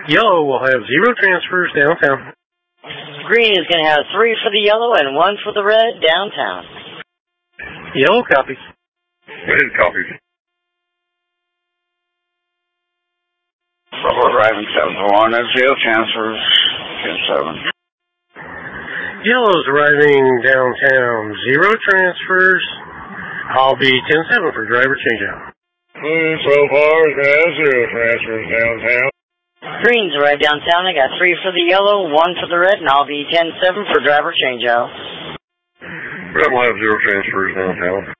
Yellow will have 0 transfers downtown. Green is going to have 3 for the yellow and 1 for the red downtown. Yellow copies. Red copies. Bravo driving 7-1, that's 0 transfers, 10-7. Yellow's arriving downtown, 0 transfers. I'll be 10-7 for driver changeout. So far, it's going to have 0 transfers downtown. Green's arrived downtown. I got 3 for the yellow, 1 for the red, and I'll be 10-7 for driver changeout. Red will have 0 transfers downtown.